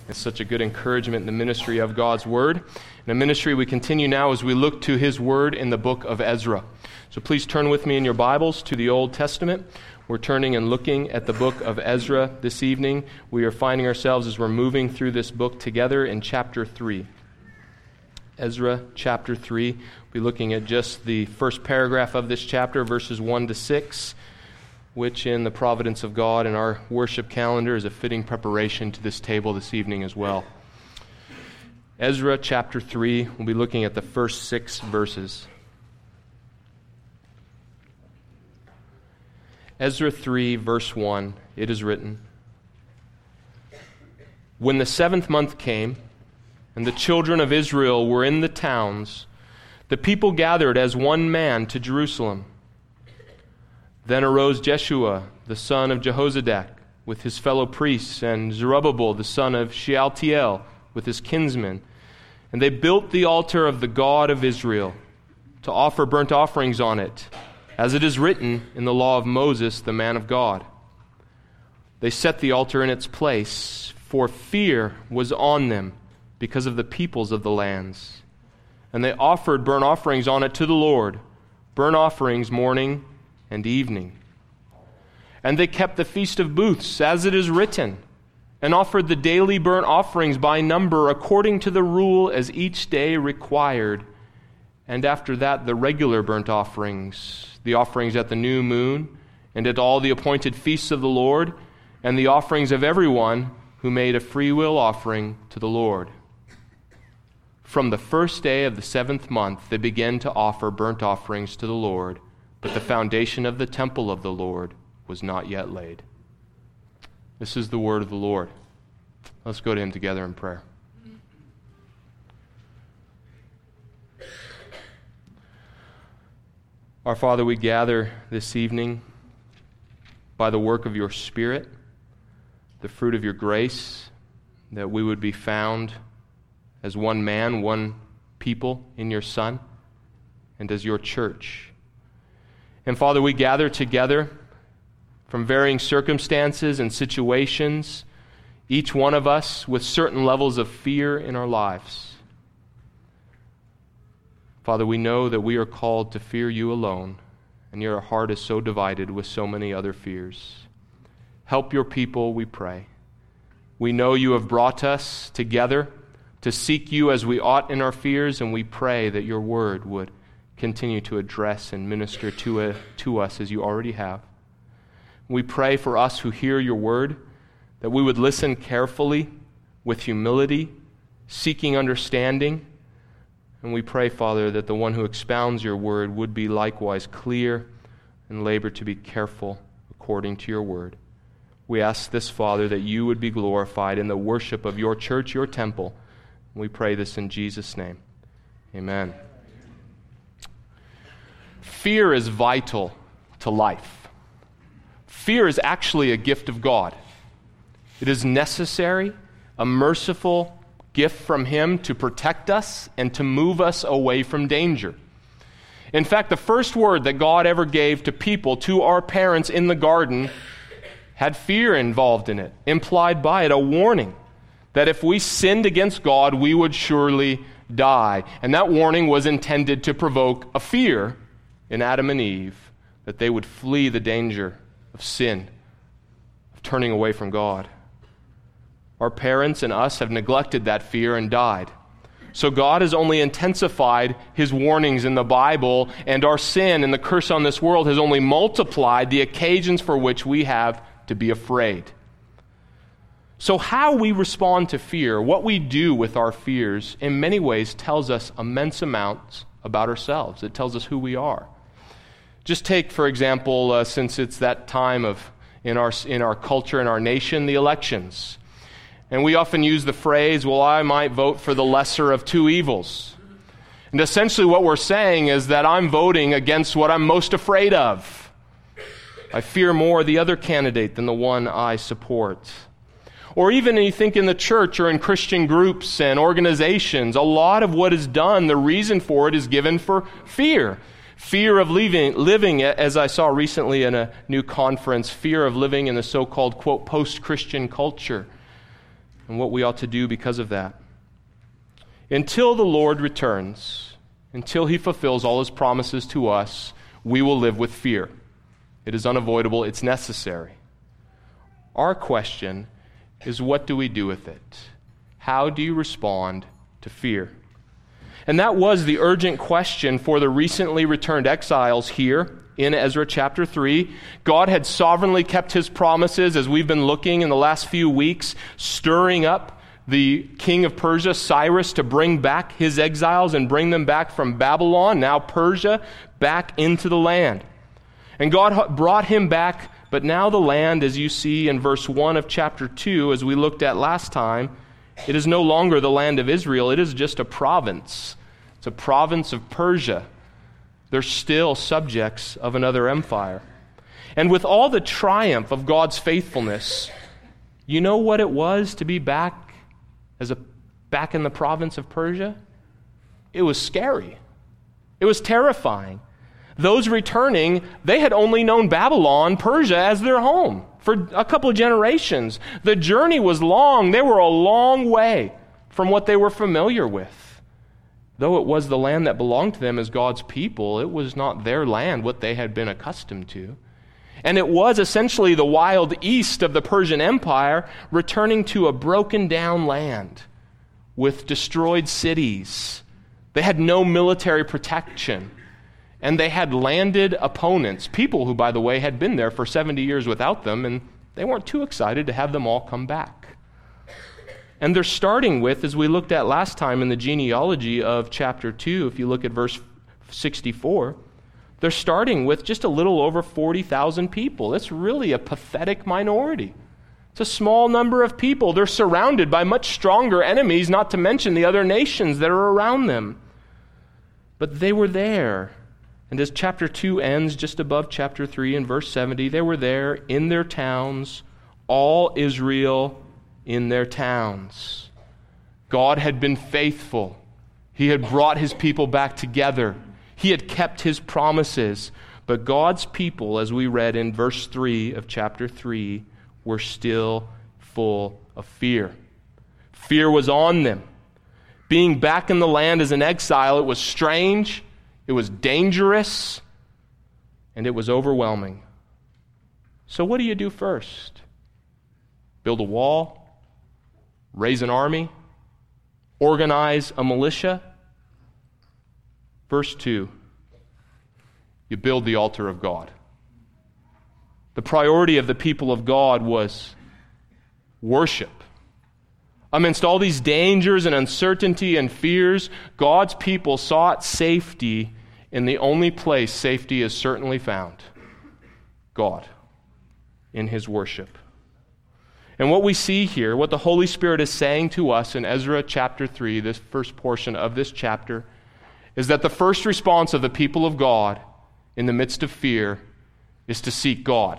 It's such a good encouragement in the ministry of God's Word. In a ministry we continue now as we look to His Word in the book of Ezra. So please turn with me in your Bibles to the Old Testament. We're turning and looking at the book of Ezra this evening. We are finding ourselves as we're moving through this book together in chapter 3. Ezra chapter 3. We'll be looking at just the first paragraph of this chapter, verses 1 to 6. Which in the providence of God and our worship calendar is a fitting preparation to this table this evening as well. Ezra chapter 3, we'll be looking at the first 6 verses. Ezra 3, verse 1, it is written, "When the 7th month came, and the children of Israel were in the towns, the people gathered as one man to Jerusalem. Then arose Jeshua, the son of Jehozadak, with his fellow priests, and Zerubbabel, the son of Shealtiel, with his kinsmen. And they built the altar of the God of Israel, to offer burnt offerings on it, as it is written in the law of Moses, the man of God. They set the altar in its place, for fear was on them because of the peoples of the lands. And they offered burnt offerings on it to the Lord, burnt offerings morning and evening. And they kept the Feast of Booths, as it is written, and offered the daily burnt offerings by number, according to the rule as each day required. And after that, the regular burnt offerings, the offerings at the new moon, and at all the appointed feasts of the Lord, and the offerings of everyone who made a freewill offering to the Lord. From the first day of the 7th month, they began to offer burnt offerings to the Lord, but the foundation of the temple of the Lord was not yet laid." This is the word of the Lord. Let's go to Him together in prayer. Our Father, we gather this evening by the work of your Spirit, the fruit of your grace, that we would be found as one man, one people in your Son, and as your church. And Father, we gather together from varying circumstances and situations, each one of us with certain levels of fear in our lives. Father, we know that we are called to fear you alone, and your heart is so divided with so many other fears. Help your people, we pray. We know you have brought us together to seek you as we ought in our fears, and we pray that your word would continue to address and minister to us as you already have. We pray for us who hear your word, that we would listen carefully with humility, seeking understanding. And we pray, Father, that the one who expounds your word would be likewise clear and labor to be careful according to your word. We ask this, Father, that you would be glorified in the worship of your church, your temple. We pray this in Jesus' name. Amen. Fear is vital to life. Fear is actually a gift of God. It is necessary, a merciful gift from Him to protect us and to move us away from danger. In fact, the first word that God ever gave to people, to our parents in the garden, had fear involved in it, implied by it, a warning that if we sinned against God, we would surely die. And that warning was intended to provoke a fear in Adam and Eve, that they would flee the danger of sin, of turning away from God. Our parents and us have neglected that fear and died. So God has only intensified His warnings in the Bible, and our sin and the curse on this world has only multiplied the occasions for which we have to be afraid. So how we respond to fear, what we do with our fears, in many ways tells us immense amounts about ourselves. It tells us who we are. Just take, for example, since it's that time in our culture, in our nation, the elections. And we often use the phrase, well, I might vote for the lesser of two evils. And essentially what we're saying is that I'm voting against what I'm most afraid of. I fear more the other candidate than the one I support. Or even you think in the church or in Christian groups and organizations, a lot of what is done, the reason for it is given for fear. Fear of living, as I saw recently in a new conference, fear of living in the so-called, quote, post-Christian culture. and what we ought to do because of that. Until the Lord returns, until he fulfills all his promises to us, we will live with fear. It is unavoidable. It's necessary. Our question is, what do we do with it? How do you respond to fear? And that was the urgent question for the recently returned exiles here in Ezra chapter 3. God had sovereignly kept his promises, as we've been looking in the last few weeks, stirring up the king of Persia, Cyrus, to bring back his exiles and bring them back from Babylon, now Persia, back into the land. And God brought him back, but now the land, as you see in verse 1 of chapter 2, as we looked at last time, it is no longer the land of Israel. It is just a province. It's a province of Persia. They're still subjects of another empire. And with all the triumph of God's faithfulness, you know what it was to be back in the province of Persia? It was scary. It was terrifying. Those returning, they had only known Babylon, Persia, as their home for a couple of generations. The journey was long. They were a long way from what they were familiar with. Though it was the land that belonged to them as God's people, it was not their land, what they had been accustomed to. And it was essentially the wild east of the Persian Empire, returning to a broken down land with destroyed cities. They had no military protection. And they had landed opponents, people who, by the way, had been there for 70 years without them, and they weren't too excited to have them all come back. And they're starting with, as we looked at last time in the genealogy of chapter 2, if you look at verse 64, they're starting with just a little over 40,000 people. That's really a pathetic minority. It's a small number of people. They're surrounded by much stronger enemies, not to mention the other nations that are around them. But they were there. And as chapter 2 ends just above chapter 3 in verse 70, they were there in their towns, all Israel in their towns. God had been faithful. He had brought his people back together. He had kept his promises. But God's people, as we read in verse 3 of chapter 3, were still full of fear. Fear was on them. Being back in the land as an exile, it was strange. It was dangerous, and it was overwhelming. So what do you do first? Build a wall? Raise an army? Organize a militia? Verse 2, you build the altar of God. The priority of the people of God was worship. Amidst all these dangers and uncertainty and fears, God's people sought safety in the only place safety is certainly found, God, in his worship. And what we see here, what the Holy Spirit is saying to us in Ezra chapter 3, this first portion of this chapter, is that the first response of the people of God in the midst of fear is to seek God,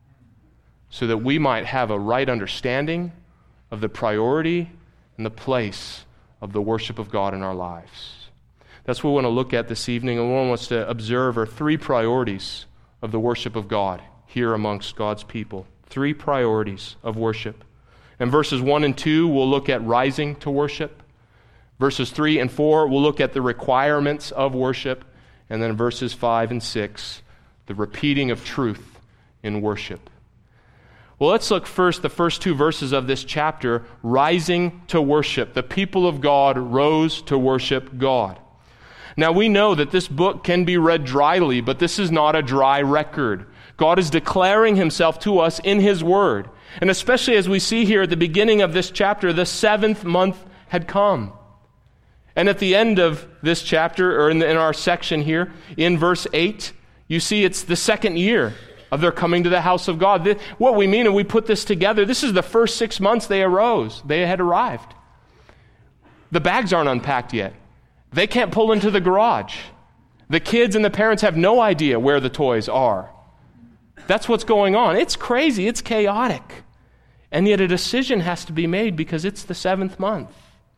so that we might have a right understanding of the priority and the place of the worship of God in our lives. That's what we want to look at this evening, and what we want us to observe are three priorities of the worship of God here amongst God's people. Three priorities of worship. In verses 1 and 2, we'll look at rising to worship. Verses 3 and 4, we'll look at the requirements of worship. And then verses 5 and 6, the repeating of truth in worship. Well, let's look first, the first two verses of this chapter, rising to worship. The people of God rose to worship God. Now, we know that this book can be read dryly, but this is not a dry record. God is declaring himself to us in his word. And especially as we see here at the beginning of this chapter, the 7th month had come. And at the end of this chapter, or in our section here, in verse 8, you see it's the second year of their coming to the house of God. What we mean, and we put this together, this is the first 6 months they had arrived. The bags aren't unpacked yet. They can't pull into the garage. The kids and the parents have no idea where the toys are. That's what's going on. It's crazy. It's chaotic. And yet a decision has to be made because it's the 7th month.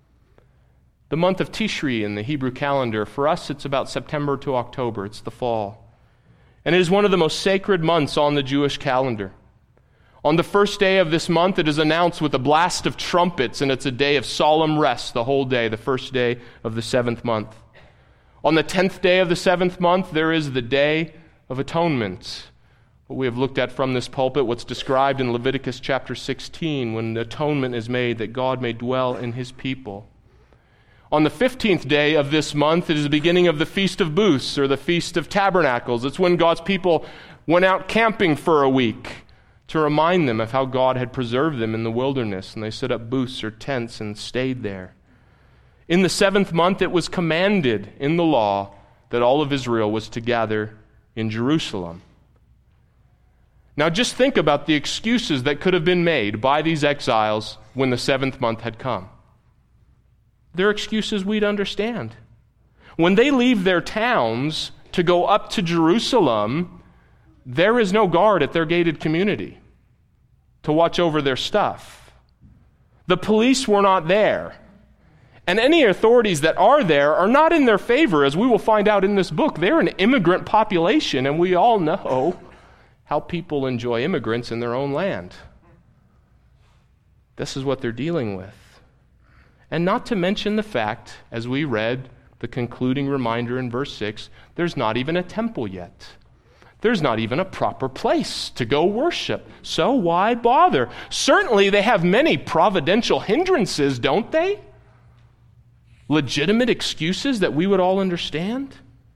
The month of Tishri in the Hebrew calendar. For us, it's about September to October. It's the fall. And it is one of the most sacred months on the Jewish calendar. On the first day of this month, it is announced with a blast of trumpets, and it's a day of solemn rest the whole day, the first day of the 7th month. On the 10th day of the 7th month, there is the Day of Atonement. What we have looked at from this pulpit, what's described in Leviticus chapter 16, when the atonement is made that God may dwell in his people. On the 15th day of this month, it is the beginning of the Feast of Booths, or the Feast of Tabernacles. It's when God's people went out camping for a week to remind them of how God had preserved them in the wilderness, and they set up booths or tents and stayed there. In the 7th month, it was commanded in the law that all of Israel was to gather in Jerusalem. Now just think about the excuses that could have been made by these exiles when the 7th month had come. They're excuses we'd understand. When they leave their towns to go up to Jerusalem, there is no guard at their gated community to watch over their stuff. The police were not there. And any authorities that are there are not in their favor, as we will find out in this book. They're an immigrant population, and we all know how people enjoy immigrants in their own land. This is what they're dealing with. And not to mention the fact, as we read the concluding reminder in verse 6, there's not even a temple yet. There's not even a proper place to go worship. So why bother? Certainly they have many providential hindrances, don't they? Legitimate excuses that we would all understand.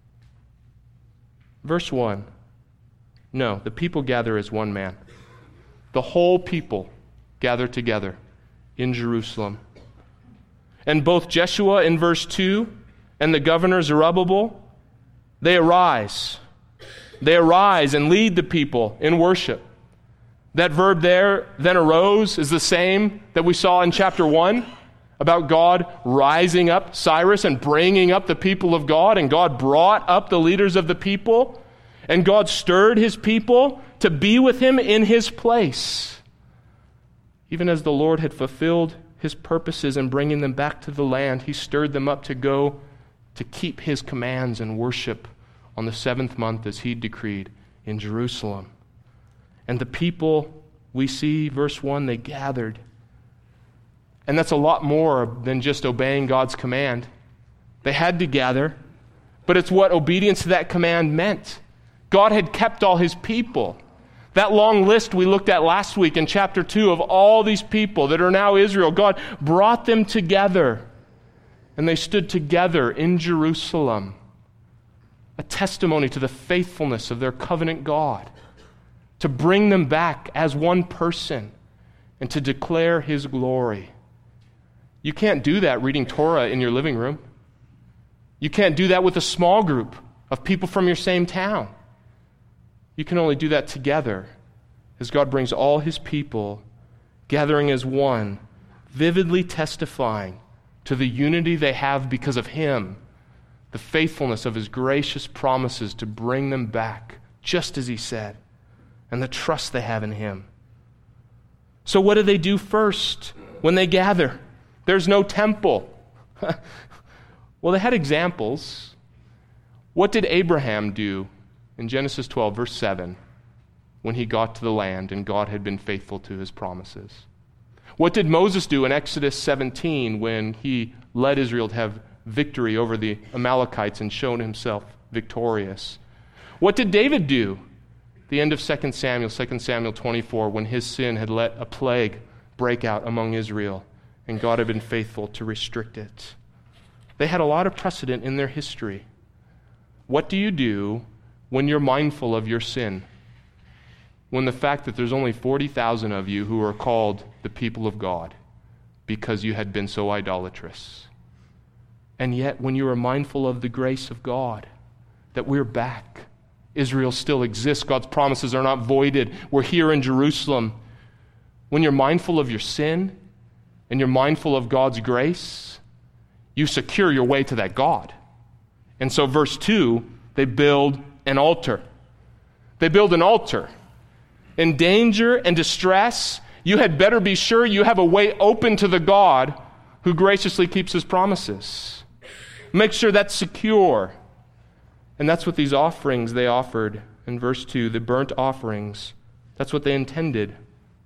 Verse 1. No, the people gather as one man. The whole people gather together in Jerusalem. And both Jeshua in verse 2 and the governor Zerubbabel, they arise. They arise and lead the people in worship. That verb there, then arose, is the same that we saw in chapter 1 about God rising up Cyrus and bringing up the people of God, and God brought up the leaders of the people, and God stirred his people to be with him in his place. Even as the Lord had fulfilled his purposes in bringing them back to the land, he stirred them up to go to keep his commands and worship on the 7th month as he decreed in Jerusalem. And the people, we see, verse 1, they gathered. And that's a lot more than just obeying God's command. They had to gather, but it's what obedience to that command meant. God had kept all his people. That long list we looked at last week in chapter 2 of all these people that are now Israel, God brought them together, and they stood together in Jerusalem, a testimony to the faithfulness of their covenant God, to bring them back as one person and to declare his glory. You can't do that reading Torah in your living room. You can't do that with a small group of people from your same town. You can only do that together as God brings all his people gathering as one, vividly testifying to the unity they have because of him, the faithfulness of his gracious promises to bring them back, just as he said, and the trust they have in him. So what do they do first when they gather? There's no temple. Well, they had examples. What did Abraham do in Genesis 12, verse 7, when he got to the land and God had been faithful to his promises? What did Moses do in Exodus 17 when he led Israel to have victory over the Amalekites and shown himself victorious? What did David do at the end of 2 Samuel 24, when his sin had let a plague break out among Israel and God had been faithful to restrict it? They had a lot of precedent in their history. What do you do when you're mindful of your sin? When the fact that there's only 40,000 of you who are called the people of God because you had been so idolatrous. And yet when you are mindful of the grace of God, that we're back, Israel still exists, God's promises are not voided, we're here in Jerusalem. When you're mindful of your sin and you're mindful of God's grace, you secure your way to that God. And so verse 2, they build an altar. They build an altar. In danger and distress, you had better be sure you have a way open to the God who graciously keeps his promises. Make sure that's secure. And that's what these offerings they offered in verse 2, the burnt offerings. That's what they intended.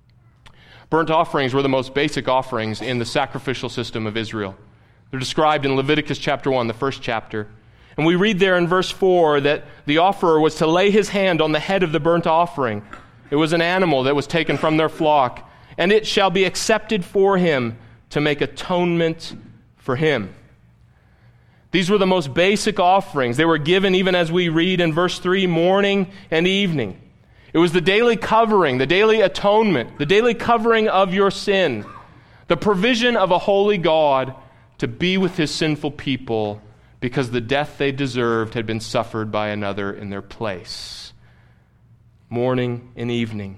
Burnt offerings were the most basic offerings in the sacrificial system of Israel. They're described in Leviticus chapter 1, the first chapter. And we read there in verse 4 that the offerer was to lay his hand on the head of the burnt offering. It was an animal that was taken from their flock. And it shall be accepted for him to make atonement for him. These were the most basic offerings. They were given, even as we read in verse 3, morning and evening. It was the daily covering, the daily atonement, the daily covering of your sin, the provision of a holy God to be with his sinful people because the death they deserved had been suffered by another in their place. Morning and evening.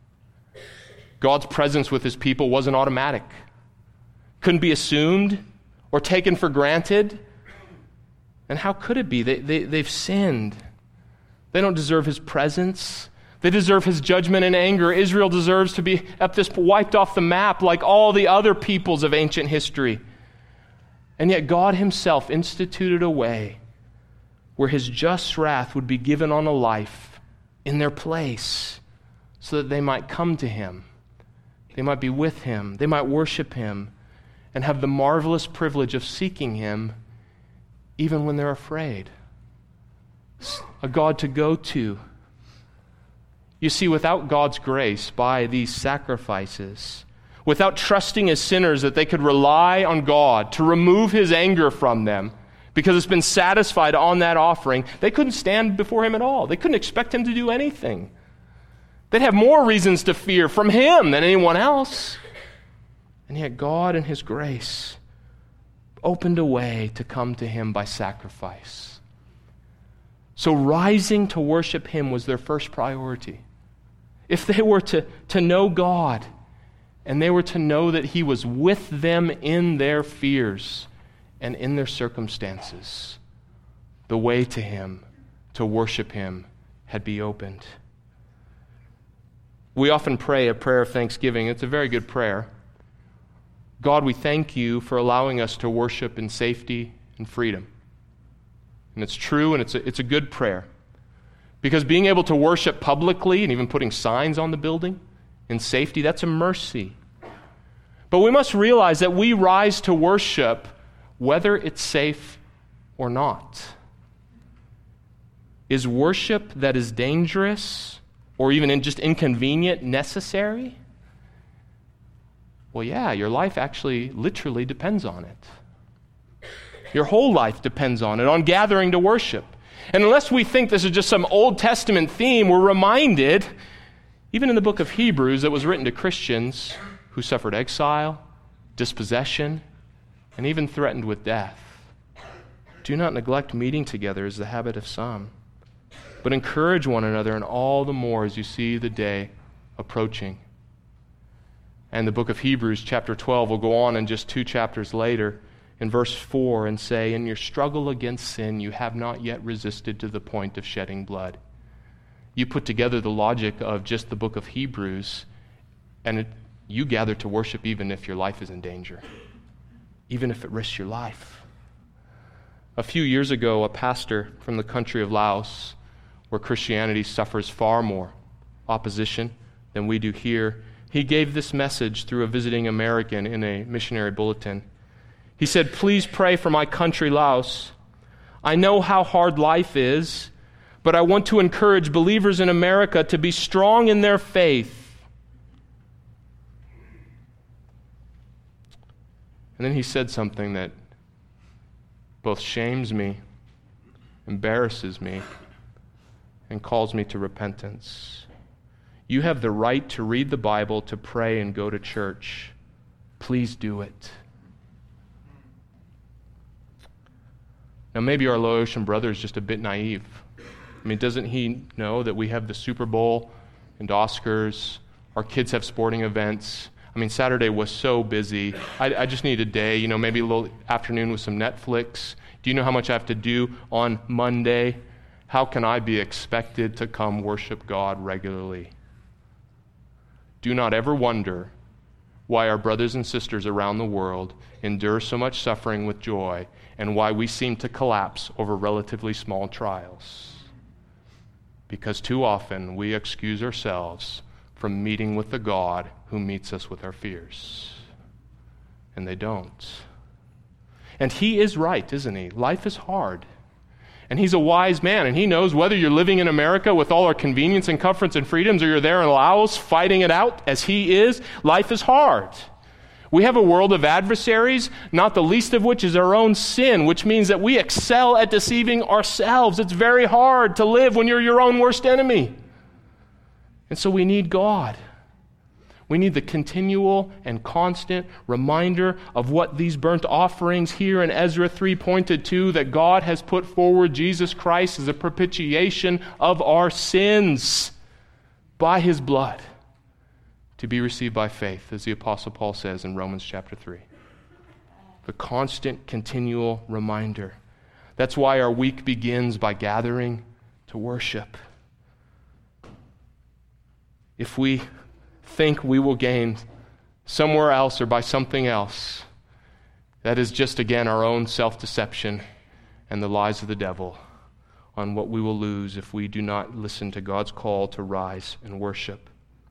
God's presence with his people wasn't automatic. Couldn't be assumed or taken for granted. And how could it be? They've sinned. They don't deserve his presence. They deserve his judgment and anger. Israel deserves to be at this wiped off the map like all the other peoples of ancient history. And yet God himself instituted a way where his just wrath would be given on a life in their place so that they might come to him. They might be with him. They might worship him and have the marvelous privilege of seeking him even when they're afraid. A God to go to. You see, without God's grace by these sacrifices, without trusting as sinners that they could rely on God to remove his anger from them because it's been satisfied on that offering, they couldn't stand before him at all. They couldn't expect him to do anything. They'd have more reasons to fear from him than anyone else. And yet God in his grace opened a way to come to him by sacrifice. So rising to worship him was their first priority. If they were to know God, and they were to know that he was with them in their fears and in their circumstances, the way to him, to worship him, had been opened. We often pray a prayer of thanksgiving. It's a very good prayer. God, we thank you for allowing us to worship in safety and freedom. And it's true, and it's a good prayer. Because being able to worship publicly and even putting signs on the building in safety, that's a mercy. But we must realize that we rise to worship whether it's safe or not. Is worship that is dangerous or even just inconvenient necessary? Well, yeah, your life actually literally depends on it. Your whole life depends on it, on gathering to worship. And unless we think this is just some Old Testament theme, we're reminded, even in the book of Hebrews that was written to Christians who suffered exile, dispossession, and even threatened with death. Do not neglect meeting together as the habit of some, but encourage one another, and all the more as you see the day approaching. And the book of Hebrews, chapter 12, will go on in just 2 chapters later, in verse 4, and say, in your struggle against sin, you have not yet resisted to the point of shedding blood. You put together the logic of just the book of Hebrews, and you gather to worship even if your life is in danger, even if it risks your life. A few years ago, a pastor from the country of Laos, where Christianity suffers far more opposition than we do here, he gave this message through a visiting American in a missionary bulletin. He said, please pray for my country, Laos. I know how hard life is, but I want to encourage believers in America to be strong in their faith. And then he said something that both shames me, embarrasses me, and calls me to repentance. You have the right to read the Bible, to pray, and go to church. Please do it. Now, maybe our Laotian brother is just a bit naive. I mean, doesn't he know that we have the Super Bowl and Oscars? Our kids have sporting events. I mean, Saturday was so busy. I just need a day, maybe a little afternoon with some Netflix. Do you know how much I have to do on Monday? How can I be expected to come worship God regularly? Do not ever wonder why our brothers and sisters around the world endure so much suffering with joy, and why we seem to collapse over relatively small trials. Because too often we excuse ourselves from meeting with the God who meets us with our fears. And they don't. And he is right, isn't he? Life is hard. And he's a wise man, and he knows whether you're living in America with all our convenience and comforts and freedoms, or you're there in Laos fighting it out as he is, life is hard. We have a world of adversaries, not the least of which is our own sin, which means that we excel at deceiving ourselves. It's very hard to live when you're your own worst enemy. And so we need God. We need the continual and constant reminder of what these burnt offerings here in Ezra 3 pointed to, that God has put forward Jesus Christ as a propitiation of our sins by his blood to be received by faith, as the Apostle Paul says in Romans chapter 3. The constant, continual reminder. That's why our week begins by gathering to worship. If we think we will gain somewhere else or by something else, that is just, again, our own self-deception and the lies of the devil on what we will lose if we do not listen to God's call to rise and worship.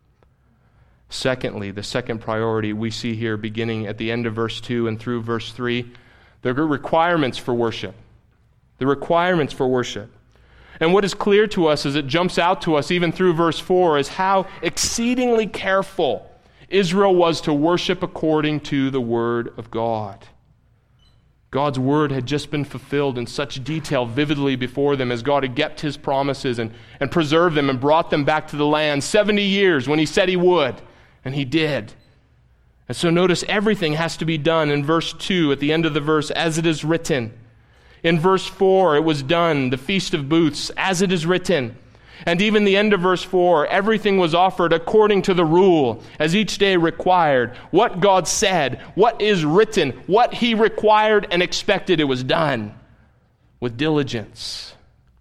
Secondly, the second priority we see here beginning at the end of verse 2 and through verse 3, the requirements for worship. The requirements for worship. And what is clear to us as it jumps out to us even through verse 4 is how exceedingly careful Israel was to worship according to the word of God. God's word had just been fulfilled in such detail vividly before them as God had kept his promises and preserved them and brought them back to the land 70 years when he said he would, and he did. And so notice everything has to be done in verse 2 at the end of the verse as it is written. In verse 4, it was done, the Feast of Booths, as it is written. And even the end of verse 4, everything was offered according to the rule, as each day required. What God said, what is written, what he required and expected, it was done with diligence.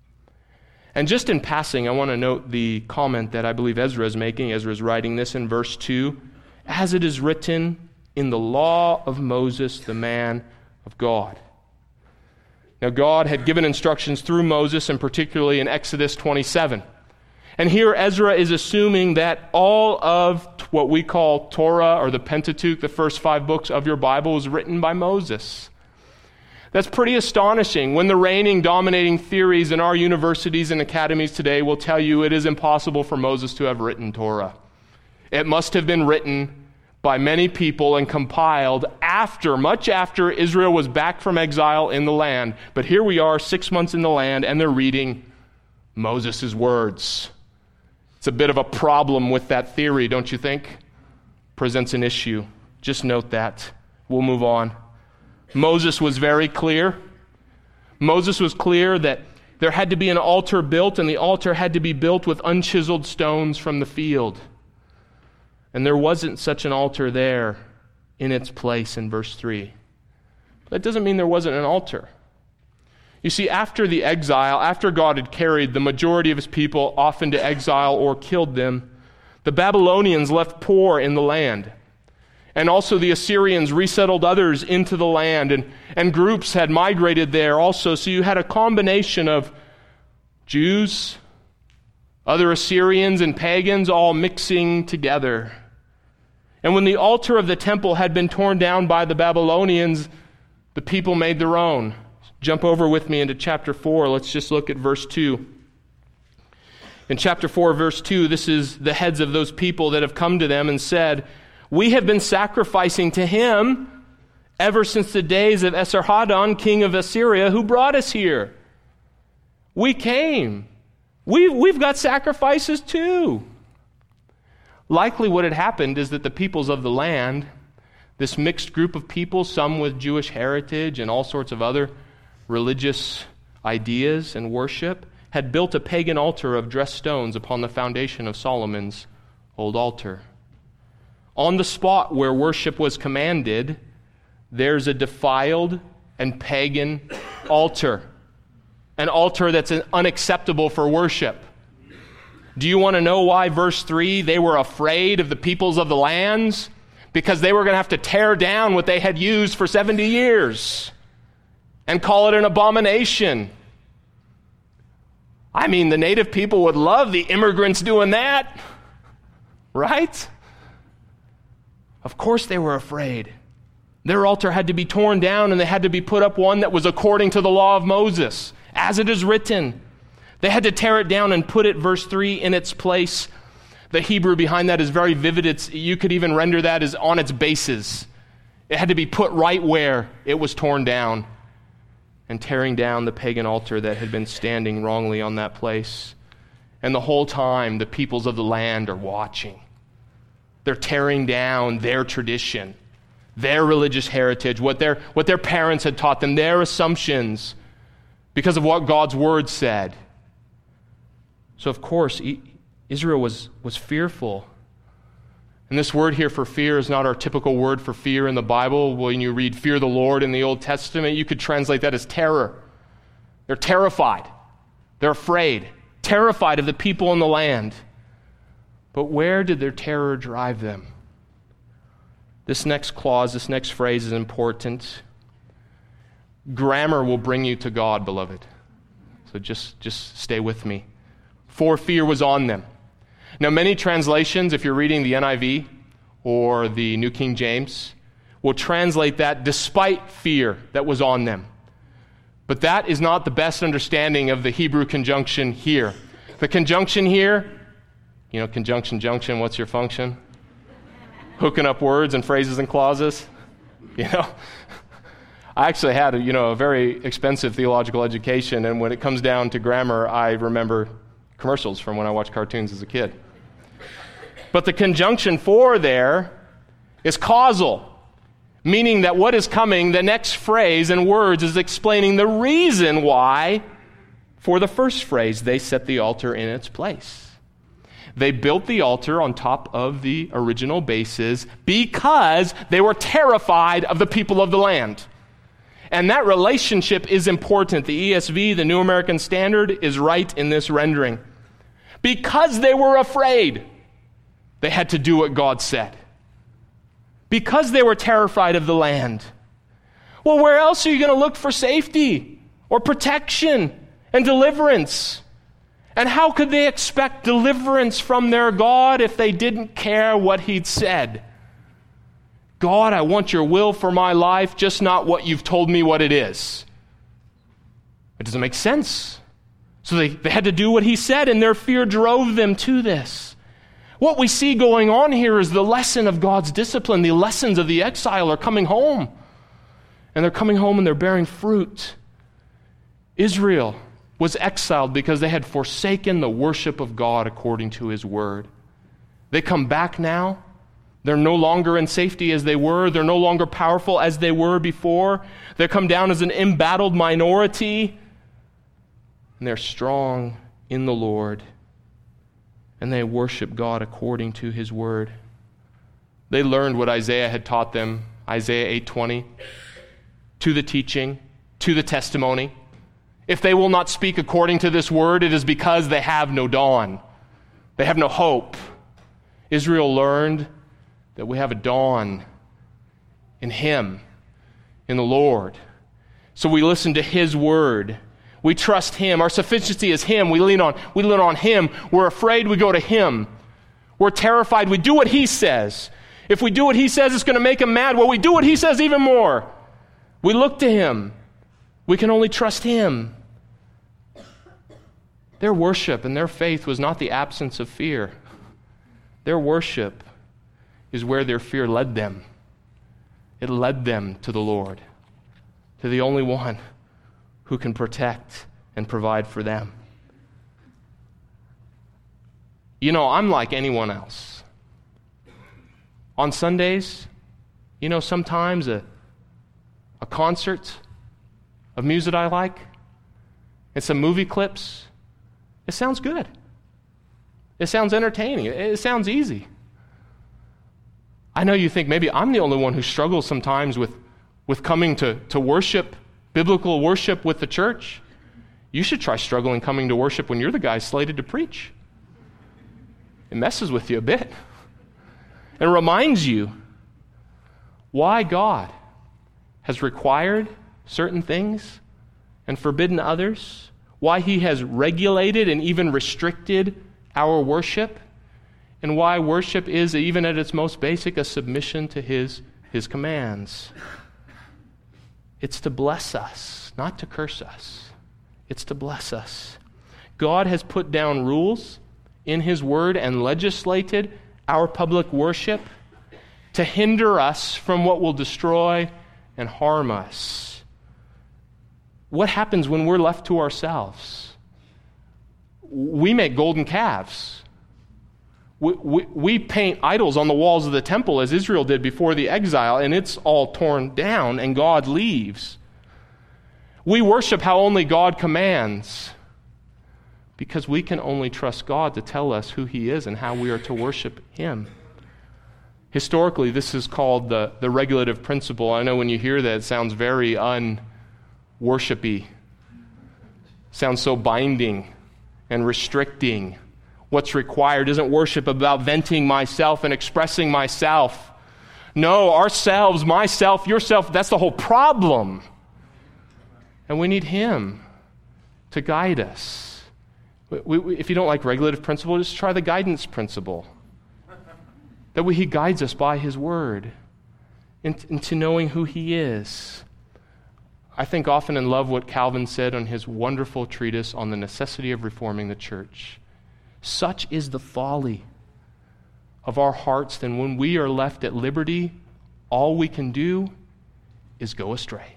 And just in passing, I want to note the comment that I believe Ezra is making. Ezra is writing this in verse 2. As it is written in the law of Moses, the man of God. Now, God had given instructions through Moses, and particularly in Exodus 27. And here Ezra is assuming that all of what we call Torah, or the Pentateuch, the first 5 books of your Bible, was written by Moses. That's pretty astonishing when the reigning, dominating theories in our universities and academies today will tell you it is impossible for Moses to have written Torah. It must have been written by many people and compiled much after Israel was back from exile in the land. But here we are 6 months in the land, and they're reading Moses' words. It's a bit of a problem with that theory, don't you think? Presents an issue. Just note that. We'll move on. Moses was very clear. Moses was clear that there had to be an altar built, and the altar had to be built with unchiseled stones from the field. And there wasn't such an altar there in its place in verse 3. That doesn't mean there wasn't an altar. You see, after the exile, after God had carried the majority of his people off into exile or killed them, the Babylonians left poor in the land. And also the Assyrians resettled others into the land, and groups had migrated there also. So you had a combination of Jews, other Assyrians, and pagans all mixing together. And when the altar of the temple had been torn down by the Babylonians, the people made their own. Jump over with me into chapter 4. Let's just look at verse 2. In chapter 4, verse 2, this is the heads of those people that have come to them and said, "We have been sacrificing to him ever since the days of Esarhaddon, king of Assyria, who brought us here. We came. We've got sacrifices too." Likely what had happened is that the peoples of the land, this mixed group of people, some with Jewish heritage and all sorts of other religious ideas and worship, had built a pagan altar of dressed stones upon the foundation of Solomon's old altar. On the spot where worship was commanded, there's a defiled and pagan altar. An altar that's unacceptable for worship. Do you want to know why, verse 3, they were afraid of the peoples of the lands? Because they were going to have to tear down what they had used for 70 years and call it an abomination. I mean, the native people would love the immigrants doing that, right? Of course they were afraid. Their altar had to be torn down, and they had to be put up one that was according to the law of Moses, as it is written. They had to tear it down and put it, verse 3, in its place. The Hebrew behind that is very vivid. You could even render that as on its bases. It had to be put right where it was torn down, and tearing down the pagan altar that had been standing wrongly on that place. And the whole time, the peoples of the land are watching. They're tearing down their tradition, their religious heritage, what their parents had taught them, their assumptions, because of what God's word said. So, of course, Israel was fearful. And this word here for fear is not our typical word for fear in the Bible. When you read fear the Lord in the Old Testament, you could translate that as terror. They're terrified. They're afraid. Terrified of the people in the land. But where did their terror drive them? This next clause, this next phrase is important. Grammar will bring you to God, beloved. So just stay with me. For fear was on them. Now, many translations, if you're reading the NIV or the New King James, will translate that despite fear that was on them. But that is not the best understanding of the Hebrew conjunction here. The conjunction here, conjunction, junction, what's your function? Hooking up words and phrases and clauses. I actually had a very expensive theological education, and when it comes down to grammar, I remember commercials from when I watched cartoons as a kid. But the conjunction for there is causal, meaning that what is coming, the next phrase and words, is explaining the reason why, for the first phrase, they set the altar in its place. They built the altar on top of the original bases because they were terrified of the people of the land. And that relationship is important. The ESV, the New American Standard, is right in this rendering. Because they were afraid, they had to do what God said. Because they were terrified of the land. Well, where else are you going to look for safety or protection and deliverance? And how could they expect deliverance from their God if they didn't care what He'd said? God, I want your will for my life, just not what you've told me what it is. It doesn't make sense. So they had to do what He said, and their fear drove them to this. What we see going on here is the lesson of God's discipline. The lessons of the exile are coming home. And they're coming home and they're bearing fruit. Israel was exiled because they had forsaken the worship of God according to His word. They come back now. They're no longer in safety as they were. They're no longer powerful as they were before. They come down as an embattled minority. And they're strong in the Lord. And they worship God according to His word. They learned what Isaiah had taught them, Isaiah 8:20, to the teaching, to the testimony. If they will not speak according to this word, it is because they have no dawn. They have no hope. Israel learned that we have a dawn in Him, in the Lord. So we listen to His word. We trust Him. Our sufficiency is Him. We lean on Him. We're afraid, we go to Him. We're terrified, we do what He says. If we do what He says, it's going to make Him mad. Well, we do what He says even more. We look to Him. We can only trust Him. Their worship and their faith was not the absence of fear. Their worship is where their fear led them. It led them to the Lord, to the only one who can protect and provide for them. I'm like anyone else. On Sundays, sometimes a concert of music I like and some movie clips, it sounds good. It sounds entertaining. It sounds easy. I know you think maybe I'm the only one who struggles sometimes with coming to worship, biblical worship with the church. You should try struggling coming to worship when you're the guy slated to preach. It messes with you a bit. It reminds you why God has required certain things and forbidden others, why He has regulated and even restricted our worship. and why worship is, even at its most basic, a submission to His commands. It's to bless us, not to curse us. It's to bless us. God has put down rules in His Word and legislated our public worship to hinder us from what will destroy and harm us. What happens when we're left to ourselves? We make golden calves. We paint idols on the walls of the temple as Israel did before the exile, and it's all torn down and God leaves. We worship how only God commands because we can only trust God to tell us who He is and how we are to worship Him. Historically, this is called the regulative principle. I know when you hear that, it sounds very un-worshipy. Sounds so binding and restricting. What's required isn't worship about venting myself and expressing myself. No, ourselves, myself, yourself, that's the whole problem. And we need Him to guide us. If you don't like regulative principle, just try the guidance principle. That He guides us by His Word into knowing who He is. I think often and love what Calvin said on his wonderful treatise on the necessity of reforming the church. Such is the folly of our hearts that when we are left at liberty, all we can do is go astray.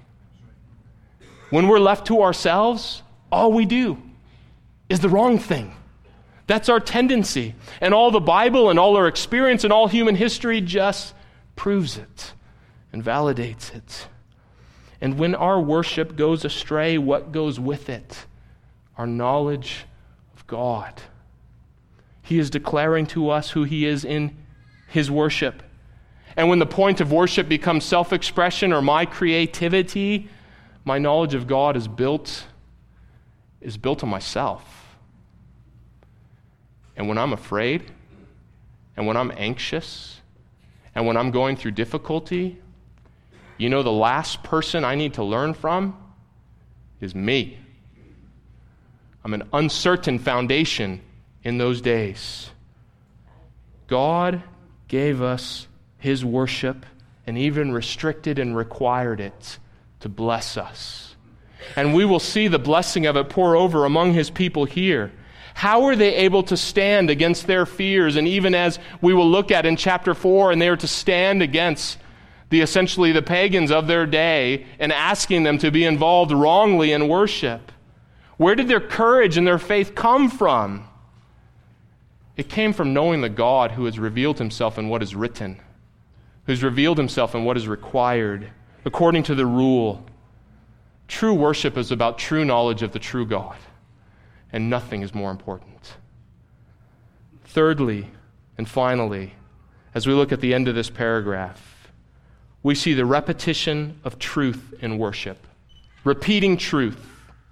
When we're left to ourselves, all we do is the wrong thing. That's our tendency. And all the Bible and all our experience and all human history just proves it and validates it. And when our worship goes astray, what goes with it? Our knowledge of God. He is declaring to us who He is in His worship. And when the point of worship becomes self-expression or my creativity, my knowledge of God is built on myself. And when I'm afraid, and when I'm anxious, and when I'm going through difficulty, you know the last person I need to learn from is me. I'm an uncertain foundation in those days. God gave us His worship and even restricted and required it to bless us. And we will see the blessing of it pour over among His people here. How are they able to stand against their fears? And even as we will look at in chapter 4, and they are to stand against essentially the pagans of their day and asking them to be involved wrongly in worship. Where did their courage and their faith come from? It came from knowing the God who has revealed Himself in what is written, who's revealed Himself in what is required, according to the rule. True worship is about true knowledge of the true God, and nothing is more important. Thirdly, and finally, as we look at the end of this paragraph, we see the repetition of truth in worship. Repeating truth.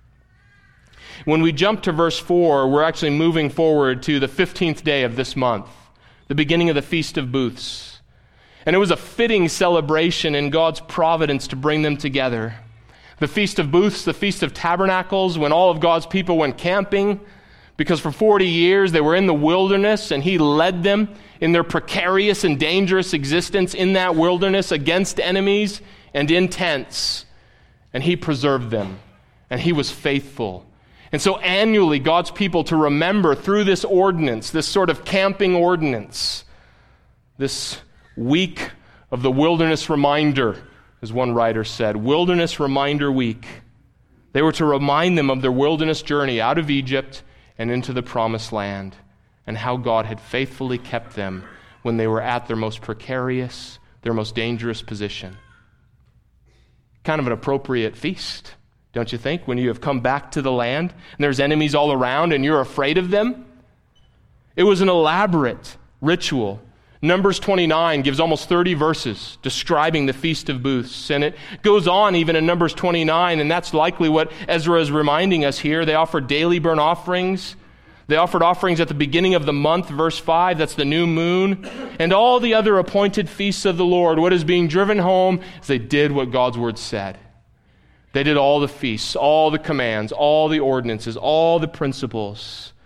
When we jump to verse 4, we're actually moving forward to the 15th day of this month, the beginning of the Feast of Booths. And it was a fitting celebration in God's providence to bring them together. The Feast of Booths, the Feast of Tabernacles, when all of God's people went camping, because for 40 years they were in the wilderness, and He led them in their precarious and dangerous existence in that wilderness against enemies and in tents. And He preserved them, and He was faithful. And so annually, God's people to remember through this ordinance, this sort of camping ordinance, this week of the wilderness reminder, as one writer said, Wilderness Reminder Week. They were to remind them of their wilderness journey out of Egypt and into the Promised Land, and how God had faithfully kept them when they were at their most precarious, their most dangerous position. Kind of an appropriate feast, don't you think, when you have come back to the land and there's enemies all around and you're afraid of them? It was an elaborate ritual. Numbers 29 gives almost 30 verses describing the Feast of Booths, and it goes on even in Numbers 29, and that's likely what Ezra is reminding us here. They offered daily burnt offerings. They offered offerings at the beginning of the month, verse 5, that's the new moon, and all the other appointed feasts of the Lord. What is being driven home is they did what God's word said. They did all the feasts, all the commands, all the ordinances, all the principles.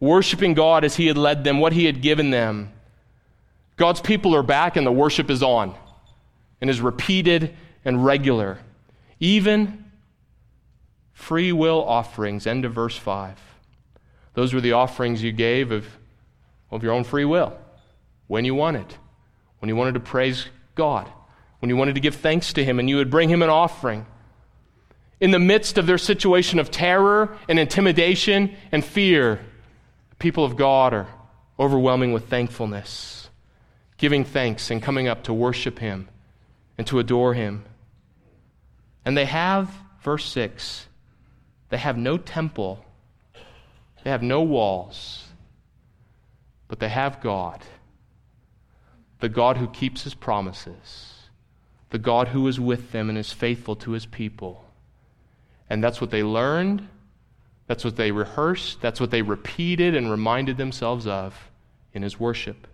worshiping God as he had led them, what he had given them. God's people are back and the worship is on and is repeated and regular. Even free will offerings, end of verse 5. Those were the offerings you gave of your own free will, when you wanted to praise God, when you wanted to give thanks to him, and you would bring him an offering. In the midst of their situation of terror and intimidation and fear, the people of God are overwhelming with thankfulness, giving thanks and coming up to worship him and to adore him. And they have, verse 6, they have no temple, they have no walls, but they have God, the God who keeps his promises, the God who is with them and is faithful to his people. And that's what they learned, that's what they rehearsed, that's what they repeated and reminded themselves of in his worship.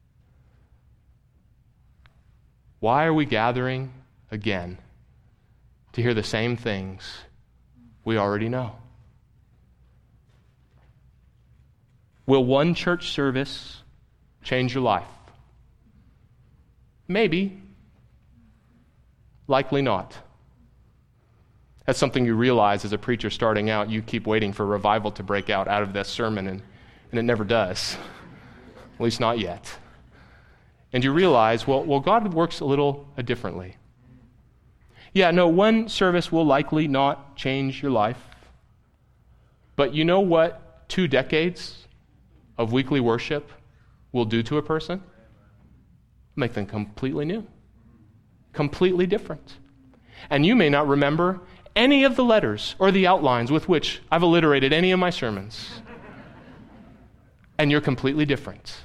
Why are we gathering again to hear the same things we already know? Will one church service change your life? Maybe. Likely not. That's something you realize as a preacher starting out. You keep waiting for revival to break out of this sermon, and it never does. At least not yet. And you realize, well, God works a little differently. Yeah, no, one service will likely not change your life. But you know what 2 decades of weekly worship will do to a person? Make them completely new. Completely different. And you may not remember any of the letters or the outlines with which I've alliterated any of my sermons. And you're completely different.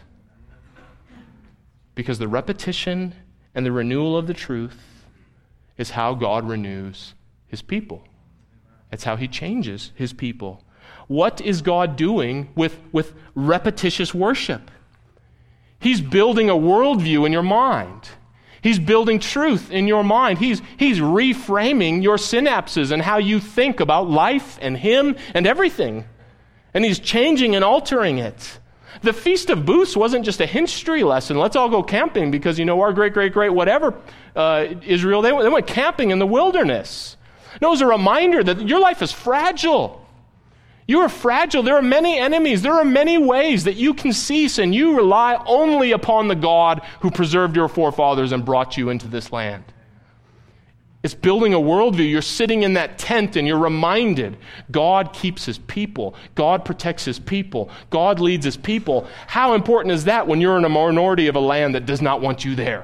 Because the repetition and the renewal of the truth is how God renews his people. It's how he changes his people. What is God doing with repetitious worship? He's building a worldview in your mind. He's building truth in your mind. He's reframing your synapses and how you think about life and him and everything. And he's changing and altering it. The Feast of Booths wasn't just a history lesson. Let's all go camping because, our great whatever Israel, they went camping in the wilderness. No, it was a reminder that your life is fragile. You are fragile. There are many enemies. There are many ways that you can cease, and you rely only upon the God who preserved your forefathers and brought you into this land. It's building a worldview. You're sitting in that tent and you're reminded God keeps his people. God protects his people. God leads his people. How important is that when you're in a minority of a land that does not want you there?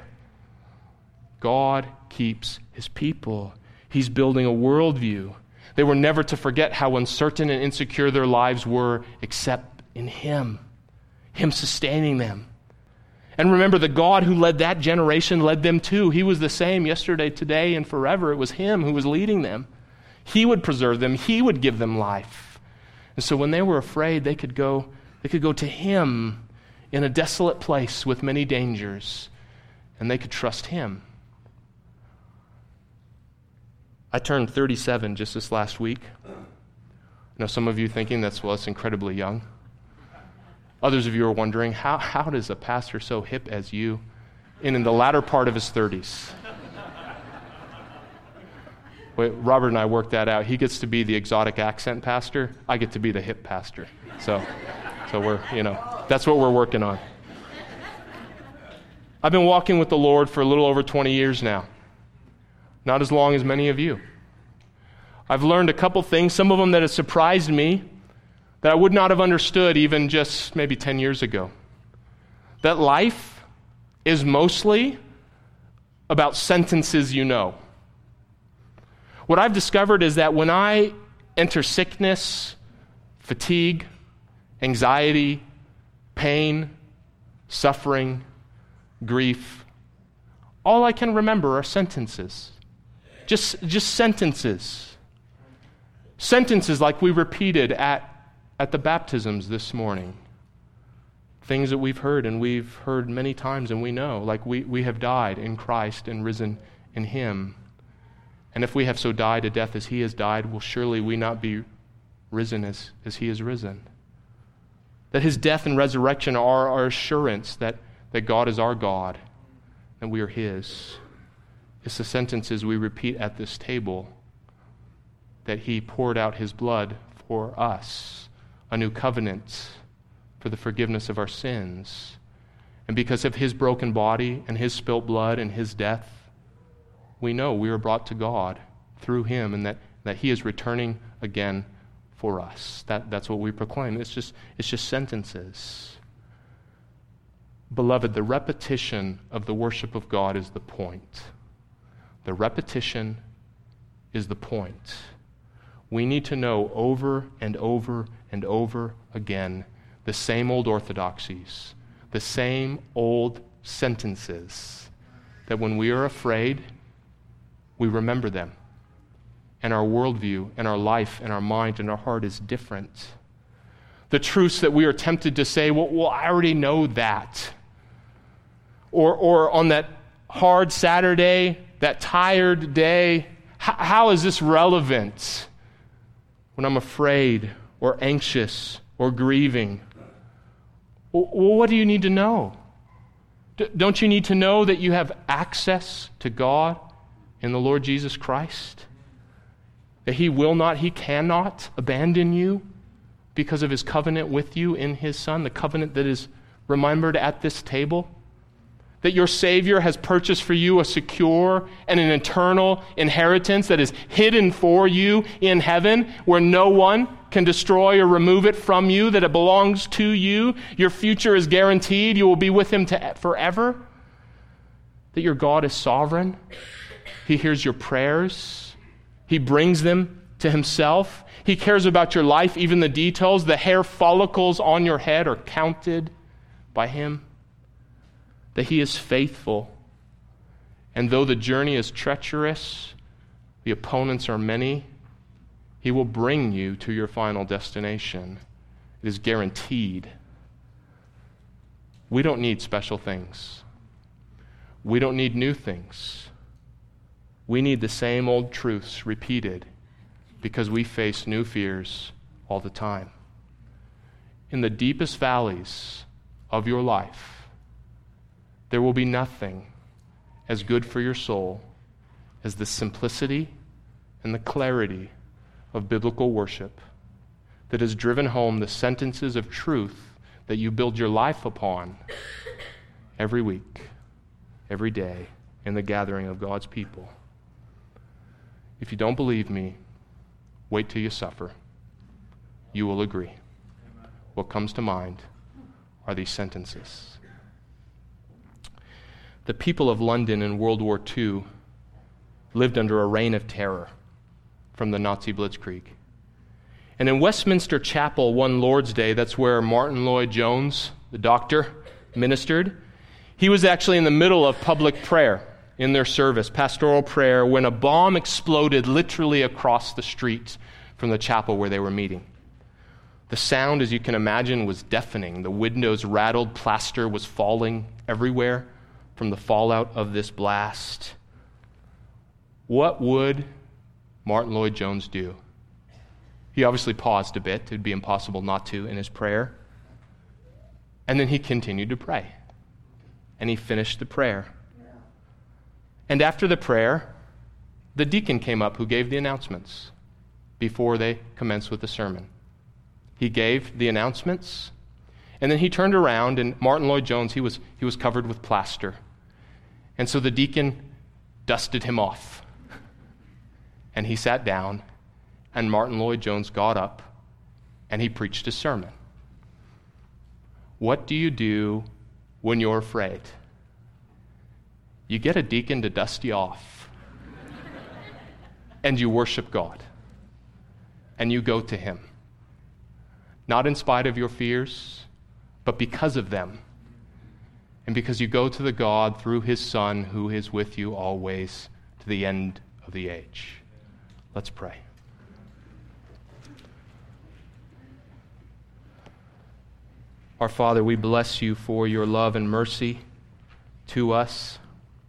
God keeps his people. He's building a worldview. They were never to forget how uncertain and insecure their lives were except in him sustaining them. And remember, the God who led that generation led them too. He was the same yesterday, today, and forever. It was him who was leading them. He would preserve them. He would give them life. And so when they were afraid, they could go to him in a desolate place with many dangers, and they could trust him. I turned 37 just this last week. I know some of you thinking that's incredibly young. Others of you are wondering, how does a pastor so hip as you, in the latter part of his 30s? Wait, Robert and I worked that out. He gets to be the exotic accent pastor. I get to be the hip pastor. So we're, that's what we're working on. I've been walking with the Lord for a little over 20 years now. Not as long as many of you. I've learned a couple things, some of them that have surprised me, that I would not have understood even just maybe 10 years ago. That life is mostly about sentences you know. What I've discovered is that when I enter sickness, fatigue, anxiety, pain, suffering, grief, all I can remember are sentences. Just sentences. Sentences like we repeated at the baptisms this morning. Things that we've heard and we've heard many times and we know, like we have died in Christ and risen in him. And if we have so died a death as he has died, will surely we not be risen as he is risen. that his death and resurrection are our assurance that God is our God, and we are his. It's the sentences we repeat at this table, that he poured out his blood for us, a new covenant for the forgiveness of our sins. And because of his broken body and his spilt blood and his death, we know we are brought to God through him, and that he is returning again for us. That's what we proclaim. It's just sentences. Beloved, the repetition of the worship of God is the point. The repetition is the point. We need to know over and over and over again the same old orthodoxies, the same old sentences, that when we are afraid, we remember them. And our worldview and our life and our mind and our heart is different. The truths that we are tempted to say, well, I already know that. Or on that hard Saturday, that tired day, how is this relevant when I'm afraid or anxious or grieving? Well, what do you need to know? Don't you need to know that you have access to God in the Lord Jesus Christ? That he cannot abandon you because of his covenant with you in his Son, the covenant that is remembered at this table? That your Savior has purchased for you a secure and an eternal inheritance that is hidden for you in heaven, where no one can destroy or remove it from you, that it belongs to you. Your future is guaranteed. You will be with him forever. That your God is sovereign. He hears your prayers. He brings them to himself. He cares about your life, even the details. The hair follicles on your head are counted by him. That he is faithful. And though the journey is treacherous, the opponents are many, he will bring you to your final destination. It is guaranteed. We don't need special things. We don't need new things. We need the same old truths repeated because we face new fears all the time. In the deepest valleys of your life, there will be nothing as good for your soul as the simplicity and the clarity of biblical worship that has driven home the sentences of truth that you build your life upon every week, every day, in the gathering of God's people. If you don't believe me, wait till you suffer. You will agree. What comes to mind are these sentences. The people of London in World War II lived under a reign of terror from the Nazi blitzkrieg. And in Westminster Chapel one Lord's Day, that's where Martin Lloyd-Jones, the doctor, ministered. He was actually in the middle of public prayer in their service, pastoral prayer, when a bomb exploded literally across the street from the chapel where they were meeting. The sound, as you can imagine, was deafening. The windows rattled, plaster was falling everywhere from the fallout of this blast. What would Martin Lloyd-Jones do? He obviously paused a bit. It would be impossible not to in his prayer. And then he continued to pray. And he finished the prayer. And after the prayer, the deacon came up who gave the announcements before they commenced with the sermon. He gave the announcements, and then he turned around, and Martin Lloyd-Jones, he was covered with plaster. And so the deacon dusted him off. And he sat down, and Martin Lloyd-Jones got up, and he preached a sermon. What do you do when you're afraid? You get a deacon to dust you off, and you worship God, and you go to him. Not in spite of your fears, but because of them. And because you go to the God through his Son who is with you always to the end of the age. Let's pray. Our Father, we bless you for your love and mercy to us.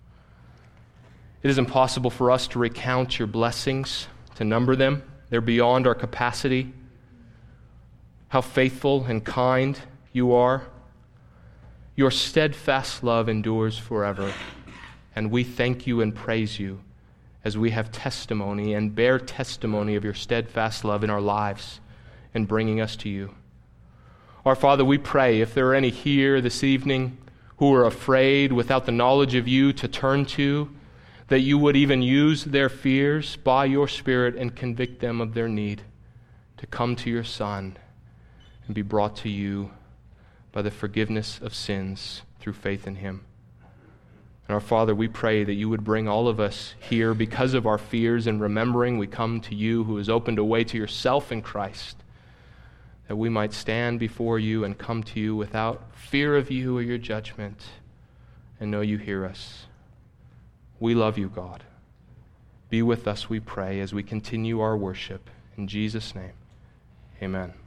It is impossible for us to recount your blessings, to number them. They're beyond our capacity. How faithful and kind you are. Your steadfast love endures forever, and we thank you and praise you as we have testimony and bear testimony of your steadfast love in our lives and bringing us to you. Our Father, we pray if there are any here this evening who are afraid without the knowledge of you to turn to, that you would even use their fears by your Spirit and convict them of their need to come to your Son and be brought to you by the forgiveness of sins through faith in him. And our Father, we pray that you would bring all of us here because of our fears and remembering we come to you who has opened a way to yourself in Christ, that we might stand before you and come to you without fear of you or your judgment and know you hear us. We love you, God. Be with us, we pray, as we continue our worship. In Jesus' name, amen.